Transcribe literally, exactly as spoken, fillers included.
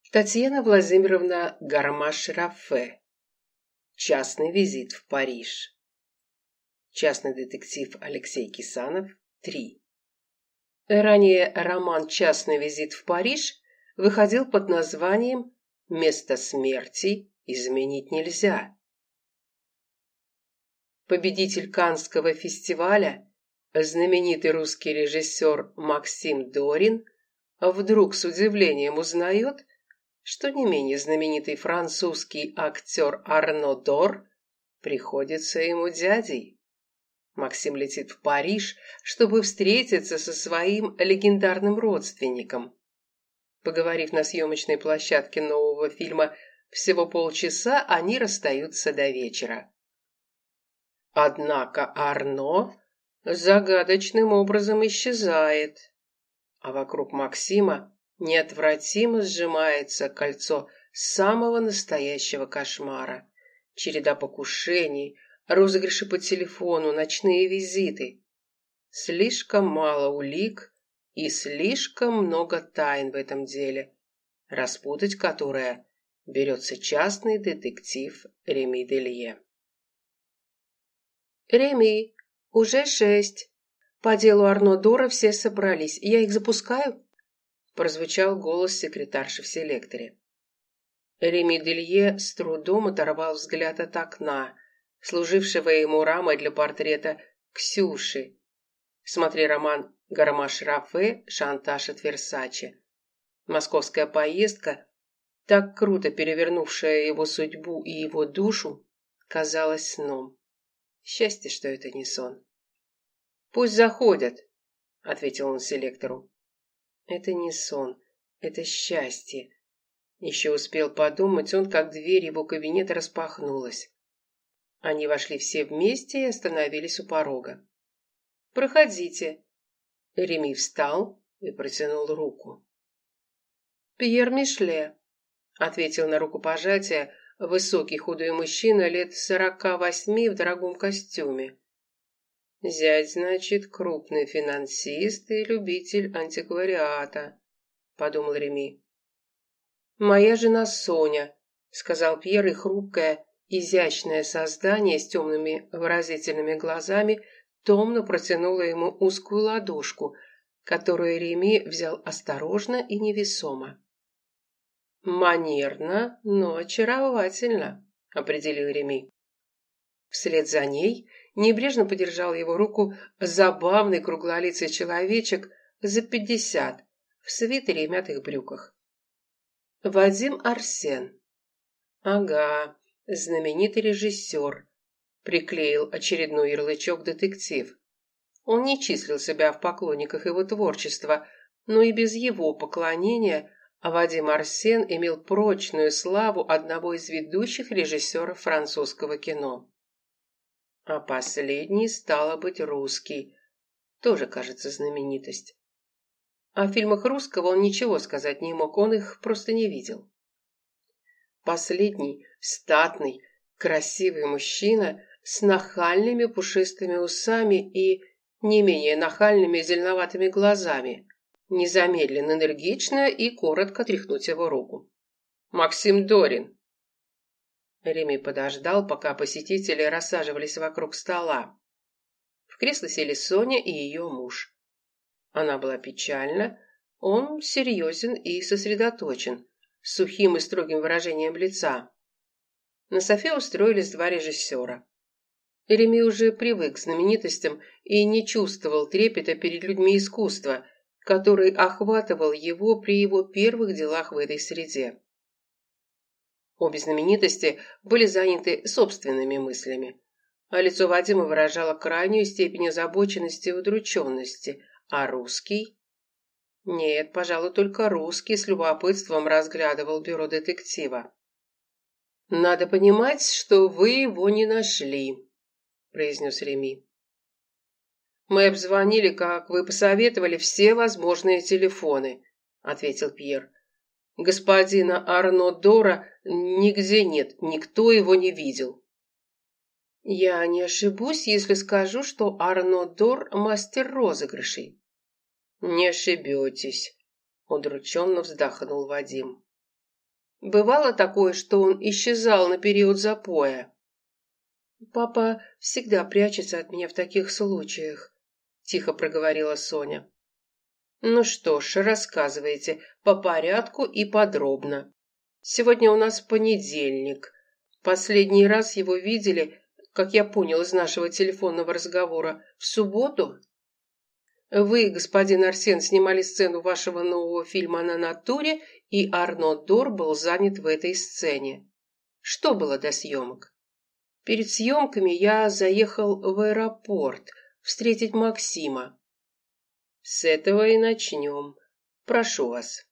Татьяна Владимировна Гармаш-Рафе. Частный визит в Париж. Частный детектив Алексей Кисанов. три. Ранее роман «Частный визит в Париж» выходил под названием «Место смерти изменить нельзя». Победитель Каннского фестиваля, знаменитый русский режиссер Максим Дорин, вдруг с удивлением узнает, что не менее знаменитый французский актер Арно Дор приходится ему дядей. Максим летит в Париж, чтобы встретиться со своим легендарным родственником. Поговорив на съемочной площадке нового фильма всего полчаса, они расстаются до вечера. Однако Арно загадочным образом исчезает, а вокруг Максима неотвратимо сжимается кольцо самого настоящего кошмара. Череда покушений, розыгрыши по телефону, ночные визиты. Слишком мало улик и слишком много тайн в этом деле, распутать которое берется частный детектив Реми Делье. «Реми, уже шесть. По делу Арно Дора все собрались. Я их запускаю?» Прозвучал голос секретарши в селекторе. Реми Делье с трудом оторвал взгляд от окна, служившего ему рамой для портрета Ксюши. Смотри роман Гармаш-Рафе «Шантаж от Версаче». Московская поездка, так круто перевернувшая его судьбу и его душу, казалась сном. Счастье, что это не сон. «Пусть заходят», — ответил он селектору. Это не сон, это счастье. Еще успел подумать он, как дверь его кабинета распахнулась. Они вошли все вместе и остановились у порога. «Проходите». Реми встал и протянул руку. «Пьер Мишле», — ответил на рукопожатие высокий худой мужчина лет сорока восьми в дорогом костюме. «Зять, значит, крупный финансист и любитель антиквариата», — подумал Реми. «Моя жена Соня», — сказал Пьер, и хрупкое, изящное создание с темными выразительными глазами томно протянуло ему узкую ладошку, которую Реми взял осторожно и невесомо. «Манерно, но очаровательно», — определил Реми. Вслед за ней небрежно подержал его руку забавный круглолицый человечек за пятьдесят в свитере и мятых брюках. Вадим Арсен. Ага, знаменитый режиссер. Приклеил очередной ярлычок детектив. Он не числил себя в поклонниках его творчества, но и без его поклонения Вадим Арсен имел прочную славу одного из ведущих режиссеров французского кино. А последний, стало быть, русский. Тоже, кажется, знаменитость. О фильмах русского он ничего сказать не мог, он их просто не видел. Последний, статный, красивый мужчина с нахальными пушистыми усами и не менее нахальными зеленоватыми глазами. Не замедлен энергично и коротко тряхнуть его руку. «Максим Дорин». Реми подождал, пока посетители рассаживались вокруг стола. В кресло сели Соня и ее муж. Она была печальна, он серьезен и сосредоточен, с сухим и строгим выражением лица. На софе устроились два режиссера. Реми уже привык к знаменитостям и не чувствовал трепета перед людьми искусства, который охватывал его при его первых делах в этой среде. Обе знаменитости были заняты собственными мыслями, а лицо Вадима выражало крайнюю степень озабоченности и удрученности, а русский? Нет, пожалуй, только русский с любопытством разглядывал бюро детектива. «Надо понимать, что вы его не нашли», — произнес Реми. «Мы обзвонили, как вы посоветовали, все возможные телефоны», — ответил Пьер. «Господина Арно Дора нигде нет, никто его не видел». «Я не ошибусь, если скажу, что Арно Дор — мастер розыгрышей». «Не ошибетесь», — удрученно вздохнул Вадим. Бывало такое, что он исчезал на период запоя?» «Папа всегда прячется от меня в таких случаях», – тихо проговорила Соня. «Ну что ж, рассказывайте по порядку и подробно. Сегодня у нас понедельник. Последний раз его видели, как я понял из нашего телефонного разговора, в субботу? Вы, господин Арсен, снимали сцену вашего нового фильма на натуре, и Арно Дор был занят в этой сцене. Что было до съемок?» «Перед съемками я заехал в аэропорт встретить Максима». «С этого и начнем. Прошу вас».